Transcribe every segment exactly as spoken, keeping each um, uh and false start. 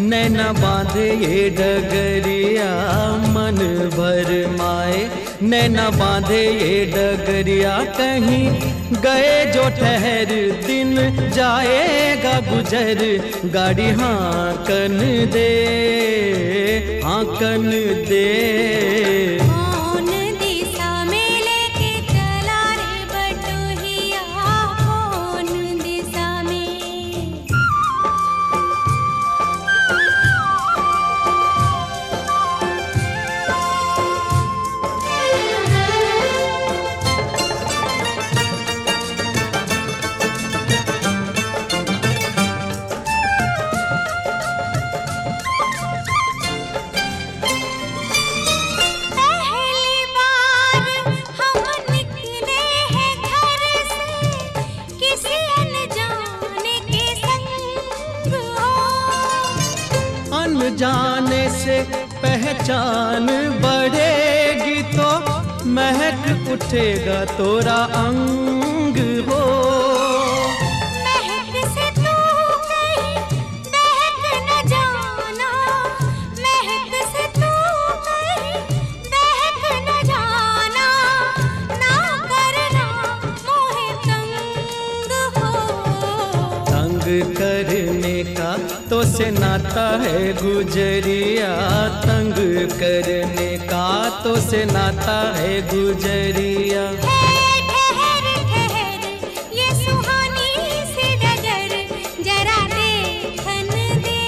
नैना बांधे ये डगरिया मन भर माए, नैना बांधे ये डगरिया कहीं गए जो ठहर दिन जाएगा गुजर, गाड़ी हाँकन दे हाँकन दे। जाने से पहचान बढ़ेगी तो महक उठेगा तोरा अंग हो। महक से तू कहीं महक न जाना, महक से तू कहीं महक न जाना, ना करना मोहे तंग हो। तंग करने का तो से नाता है गुजरिया, तंग करने का तो से नाता है गुजरिया। ठहर ठहर ये सुहानी सी डगर जरा देखन दे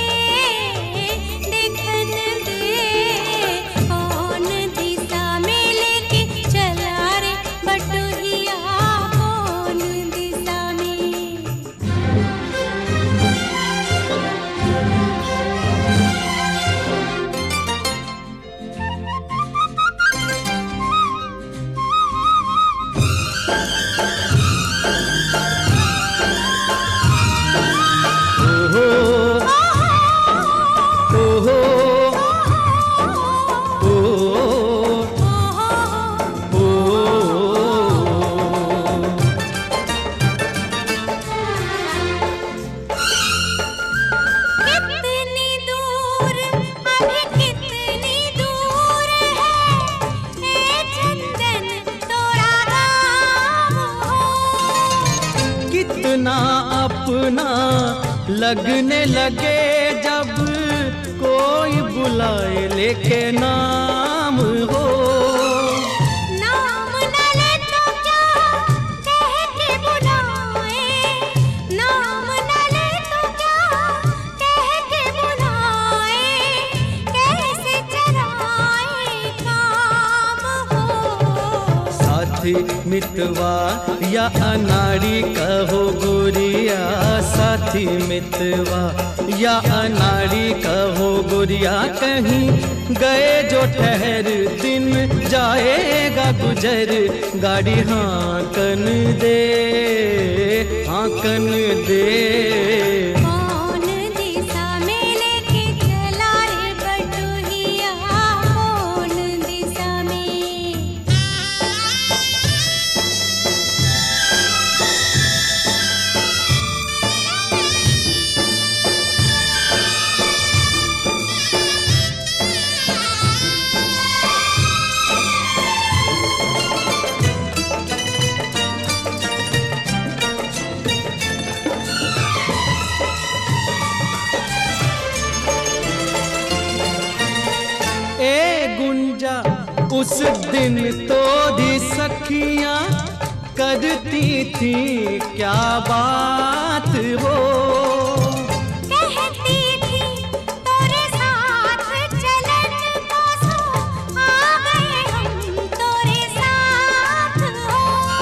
देखन दे। कौन दिशा में लेके चला रे बटुहिया, कौन दिशा में। कितना अपना लगने लगे जब कोई बुलाए लेके नाम हो। नाम न ले तो क्या कह के बुलाए, नाम न ले तो क्या कह के बुलाए, कैसे चलाए काम हो। साथी मितवा या अनाड़ी कहो गोरिया, साथी मितवा या अनाड़ी कहो गोरिया, कहीं गए जो ठहर दिन जाएगा गुजर, गाड़ी हाँकन दे हाँकन दे। कौन दिशा में लेके चला रे बटुहिया, कौन दिशा में। उस दिन तो दी सखियां करती थी क्या बात हो। कहती थी तोरे साथ चलन को सो, आ गए हम तोरे साथ हो।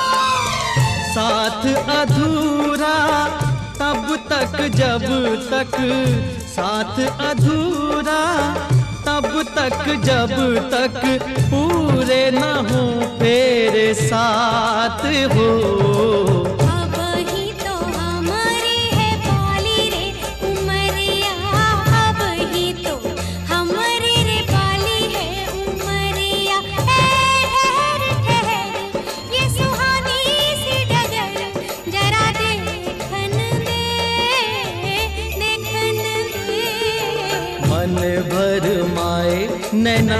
साथ अधूरा तब तक जब तक, साथ अधूरा तब तक जब तक पूरे न हो तेरे साथ हो। अब ही तो हमारी है बाली रे उमरिया, अब ही तो हमारी रे बाली है उमरिया। ठहर ठहर ये सुहानी सी डगर जरा देखन दे देखन दे।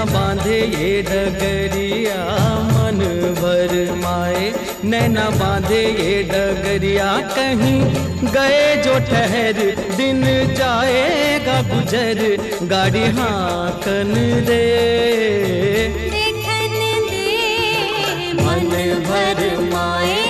बांधे ये डगरिया मन भर माए, नैना बांधे ये डगरिया कहीं गए जो ठहर, दिन जाएगा गुजर गाड़ी हाँकन रे। देखन दे मन भर माए,